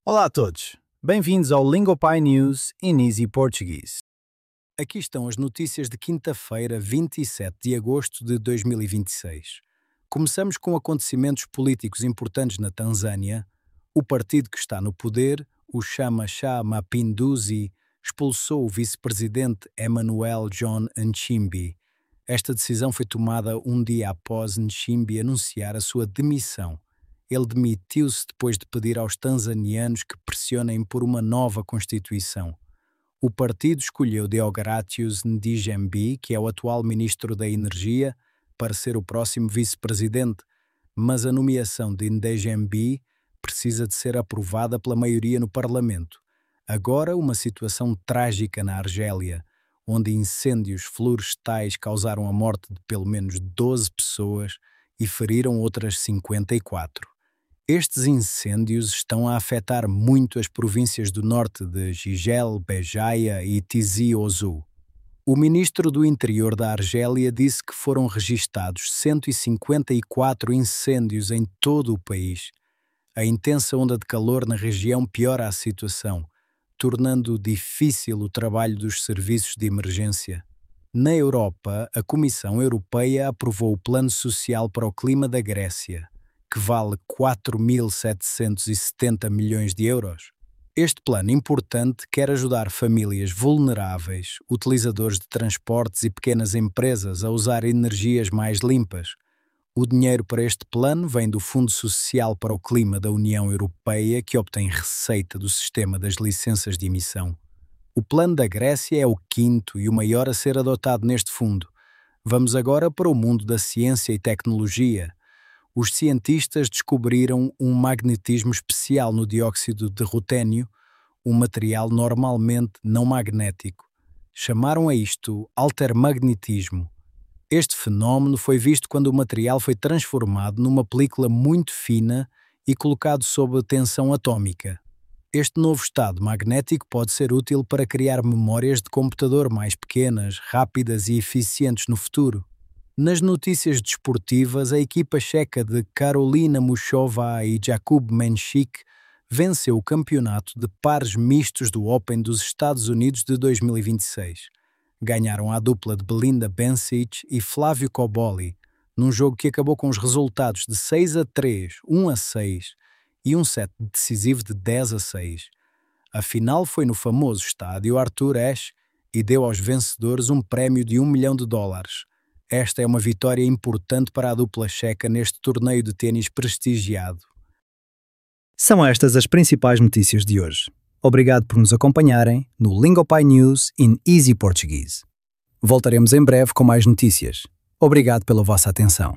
Olá a todos, bem-vindos ao Lingopie News in Easy Portuguese. Aqui estão as notícias de quinta-feira, 27 de agosto de 2026. Começamos com acontecimentos políticos importantes na Tanzânia. O partido que está no poder, o Chama Cha Mapinduzi, expulsou o vice-presidente Emmanuel John Nchimbi. Esta decisão foi tomada um dia após Nchimbi anunciar a sua demissão. Ele demitiu-se depois de pedir aos tanzanianos que pressionem por uma nova Constituição. O partido escolheu Deogratius Ndejembi, que é o atual ministro da Energia, para ser o próximo vice-presidente, mas a nomeação de Ndejembi precisa de ser aprovada pela maioria no Parlamento. Agora, uma situação trágica na Argélia, onde incêndios florestais causaram a morte de pelo menos 12 pessoas e feriram outras 54. Estes incêndios estão a afetar muito as províncias do norte de Gigel, Bejaia e Tizi Ouzou. O ministro do Interior da Argélia disse que foram registados 154 incêndios em todo o país. A intensa onda de calor na região piora a situação, tornando difícil o trabalho dos serviços de emergência. Na Europa, a Comissão Europeia aprovou o Plano Social para o Clima da Grécia, que vale 4.770 milhões de euros. Este plano importante quer ajudar famílias vulneráveis, utilizadores de transportes e pequenas empresas a usar energias mais limpas. O dinheiro para este plano vem do Fundo Social para o Clima da União Europeia, que obtém receita do sistema das licenças de emissão. O plano da Grécia é o quinto e o maior a ser adotado neste fundo. Vamos agora para o mundo da ciência e tecnologia. Os cientistas descobriram um magnetismo especial no dióxido de rutênio, um material normalmente não magnético. Chamaram a isto altermagnetismo. Este fenómeno foi visto quando o material foi transformado numa película muito fina e colocado sob tensão atômica. Este novo estado magnético pode ser útil para criar memórias de computador mais pequenas, rápidas e eficientes no futuro. Nas notícias desportivas, a equipa checa de Karolina Muchova e Jakub Menšík venceu o campeonato de pares mistos do Open dos Estados Unidos de 2026. Ganharam a dupla de Belinda Bencic e Flávio Cobolli, num jogo que acabou com os resultados de 6-3, 1-6 e um set decisivo de 10-6. A final foi no famoso estádio Arthur Ashe e deu aos vencedores um prémio de $1 milhão. Esta é uma vitória importante para a dupla checa neste torneio de ténis prestigiado. São estas as principais notícias de hoje. Obrigado por nos acompanharem no Lingopie News in Easy Portuguese. Voltaremos em breve com mais notícias. Obrigado pela vossa atenção.